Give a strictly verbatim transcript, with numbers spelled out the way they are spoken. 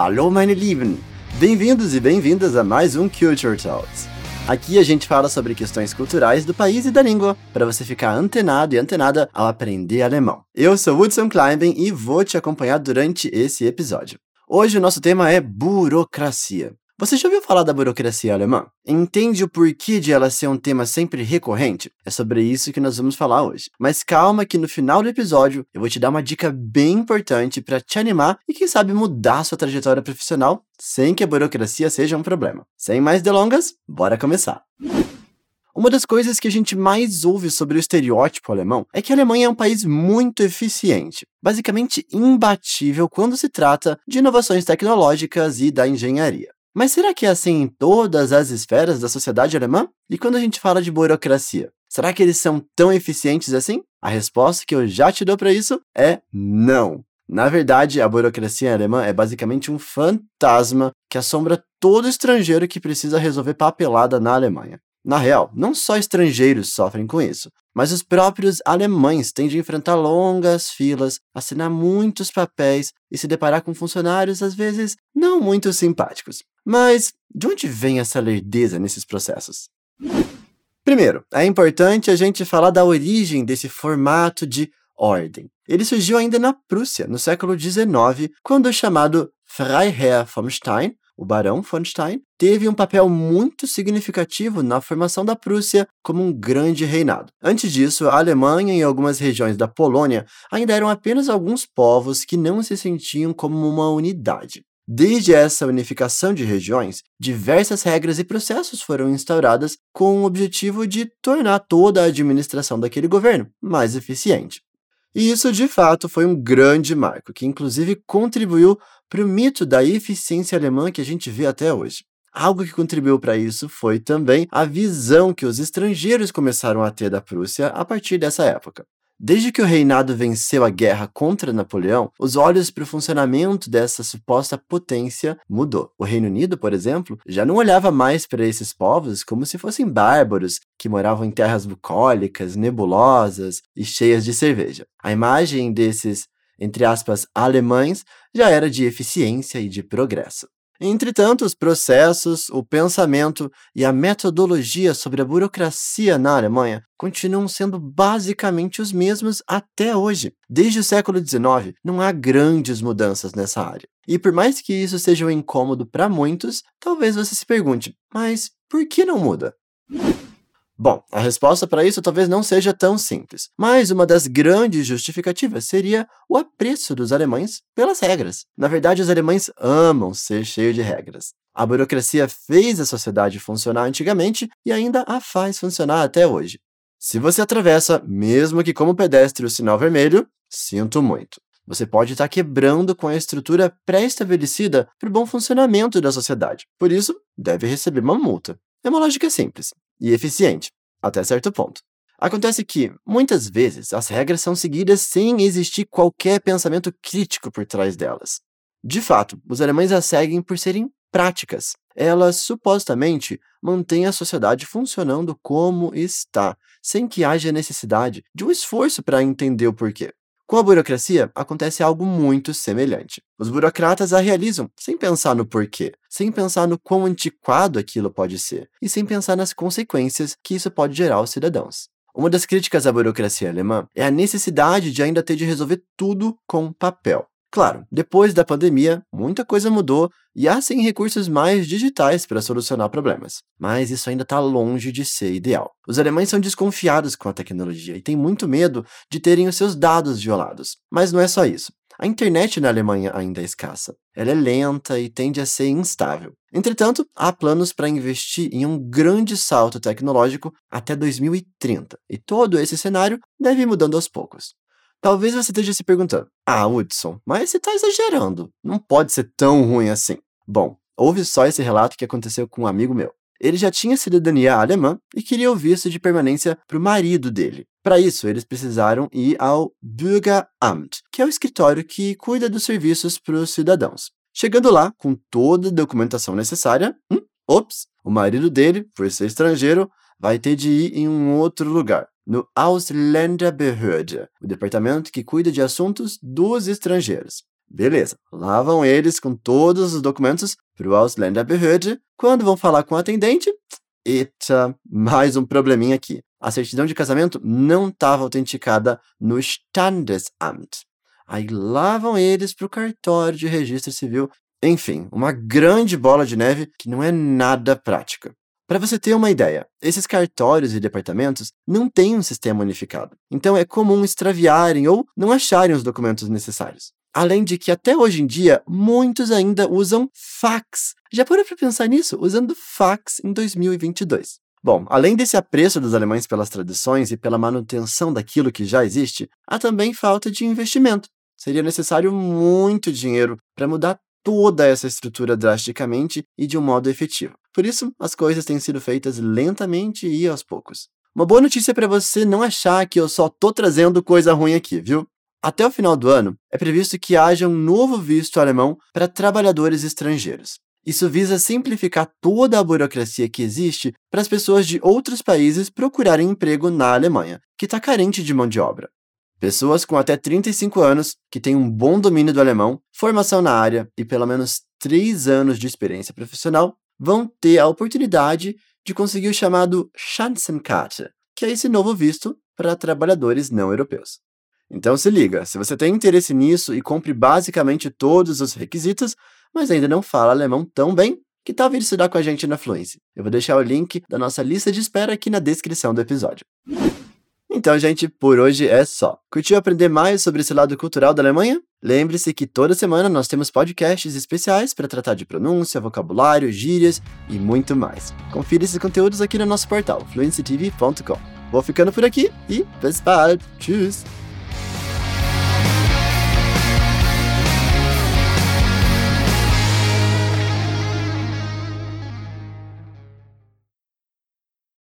Hallo, meine Lieben! Bem-vindos e bem-vindas a mais um Culture Talks. Aqui a gente fala sobre questões culturais do país e da língua, para você ficar antenado e antenada ao aprender alemão. Eu sou Hudson Kleinben e vou te acompanhar durante esse episódio. Hoje o nosso tema é burocracia. Você já ouviu falar da burocracia alemã? Entende o porquê de ela ser um tema sempre recorrente? É sobre isso que nós vamos falar hoje. Mas calma que no final do episódio eu vou te dar uma dica bem importante para te animar e quem sabe mudar sua trajetória profissional sem que a burocracia seja um problema. Sem mais delongas, bora começar! Uma das coisas que a gente mais ouve sobre o estereótipo alemão é que a Alemanha é um país muito eficiente, basicamente imbatível quando se trata de inovações tecnológicas e da engenharia. Mas será que é assim em todas as esferas da sociedade alemã? E quando a gente fala de burocracia, será que eles são tão eficientes assim? A resposta que eu já te dou para isso é não. Na verdade, a burocracia alemã é basicamente um fantasma que assombra todo estrangeiro que precisa resolver papelada na Alemanha. Na real, não só estrangeiros sofrem com isso, mas os próprios alemães têm de enfrentar longas filas, assinar muitos papéis e se deparar com funcionários, às vezes, não muito simpáticos. Mas de onde vem essa lerdeza nesses processos? Primeiro, é importante a gente falar da origem desse formato de ordem. Ele surgiu ainda na Prússia, no século dezenove, quando o chamado Freiherr vom Stein, o Barão von Stein, teve um papel muito significativo na formação da Prússia como um grande reinado. Antes disso, a Alemanha e algumas regiões da Polônia ainda eram apenas alguns povos que não se sentiam como uma unidade. Desde essa unificação de regiões, diversas regras e processos foram instauradas com o objetivo de tornar toda a administração daquele governo mais eficiente. E isso, de fato, foi um grande marco, que inclusive contribuiu para o mito da eficiência alemã que a gente vê até hoje. Algo que contribuiu para isso foi também a visão que os estrangeiros começaram a ter da Prússia a partir dessa época. Desde que o reinado venceu a guerra contra Napoleão, os olhos para o funcionamento dessa suposta potência mudou. O Reino Unido, por exemplo, já não olhava mais para esses povos como se fossem bárbaros que moravam em terras bucólicas, nebulosas e cheias de cerveja. A imagem desses, entre aspas, alemães já era de eficiência e de progresso. Entretanto, os processos, o pensamento e a metodologia sobre a burocracia na Alemanha continuam sendo basicamente os mesmos até hoje. Desde o século dezenove, não há grandes mudanças nessa área. E por mais que isso seja um incômodo para muitos, talvez você se pergunte, mas por que não muda? Bom, a resposta para isso talvez não seja tão simples, mas uma das grandes justificativas seria o apreço dos alemães pelas regras. Na verdade, os alemães amam ser cheios de regras. A burocracia fez a sociedade funcionar antigamente e ainda a faz funcionar até hoje. Se você atravessa, mesmo que como pedestre, o sinal vermelho, sinto muito. Você pode estar quebrando com a estrutura pré-estabelecida para o bom funcionamento da sociedade. Por isso, deve receber uma multa. É uma lógica simples e eficiente, até certo ponto. Acontece que, muitas vezes, as regras são seguidas sem existir qualquer pensamento crítico por trás delas. De fato, os alemães as seguem por serem práticas. Elas, supostamente, mantêm a sociedade funcionando como está, sem que haja necessidade de um esforço para entender o porquê. Com a burocracia, acontece algo muito semelhante. Os burocratas a realizam sem pensar no porquê, sem pensar no quão antiquado aquilo pode ser, e sem pensar nas consequências que isso pode gerar aos cidadãos. Uma das críticas à burocracia alemã é a necessidade de ainda ter de resolver tudo com papel. Claro, depois da pandemia, muita coisa mudou e há sim recursos mais digitais para solucionar problemas. Mas isso ainda está longe de ser ideal. Os alemães são desconfiados com a tecnologia e têm muito medo de terem os seus dados violados. Mas não é só isso. A internet na Alemanha ainda é escassa. Ela é lenta e tende a ser instável. Entretanto, há planos para investir em um grande salto tecnológico até dois mil e trinta. E todo esse cenário deve ir mudando aos poucos. Talvez você esteja se perguntando, ah, Hudson, mas você está exagerando, não pode ser tão ruim assim. Bom, ouve só esse relato que aconteceu com um amigo meu. Ele já tinha cidadania alemã e queria o visto de permanência para o marido dele. Para isso, eles precisaram ir ao Bürgeramt, que é o escritório que cuida dos serviços para os cidadãos. Chegando lá, com toda a documentação necessária, hum, ops, o marido dele, por ser estrangeiro, vai ter de ir em um outro lugar. No Ausländerbehörde, o departamento que cuida de assuntos dos estrangeiros. Beleza, lá vão eles com todos os documentos pro Ausländerbehörde. Quando vão falar com o atendente, eita, mais um probleminha aqui. A certidão de casamento não estava autenticada no Standesamt. Aí lá vão eles pro cartório de registro civil. Enfim, uma grande bola de neve que não é nada prática. Para você ter uma ideia, esses cartórios e departamentos não têm um sistema unificado. Então é comum extraviarem ou não acharem os documentos necessários. Além de que até hoje em dia, muitos ainda usam fax. Já parou para pensar nisso? Usando fax em dois mil e vinte e dois. Bom, além desse apreço dos alemães pelas tradições e pela manutenção daquilo que já existe, há também falta de investimento. Seria necessário muito dinheiro para mudar toda essa estrutura drasticamente e de um modo efetivo. Por isso, as coisas têm sido feitas lentamente e aos poucos. Uma boa notícia para você não achar que eu só tô trazendo coisa ruim aqui, viu? Até o final do ano, é previsto que haja um novo visto alemão para trabalhadores estrangeiros. Isso visa simplificar toda a burocracia que existe para as pessoas de outros países procurarem emprego na Alemanha, que está carente de mão de obra. Pessoas com até trinta e cinco anos, que têm um bom domínio do alemão, formação na área e pelo menos três anos de experiência profissional, vão ter a oportunidade de conseguir o chamado Chancenkarte, que é esse novo visto para trabalhadores não europeus. Então se liga, se você tem interesse nisso e cumpre basicamente todos os requisitos, mas ainda não fala alemão tão bem, que tal vir estudar com a gente na Fluency? Eu vou deixar o link da nossa lista de espera aqui na descrição do episódio. Então, gente, por hoje é só. Curtiu aprender mais sobre esse lado cultural da Alemanha? Lembre-se que toda semana nós temos podcasts especiais para tratar de pronúncia, vocabulário, gírias e muito mais. Confira esses conteúdos aqui no nosso portal, fluency t v ponto com. Vou ficando por aqui e bis bald. Tschüss!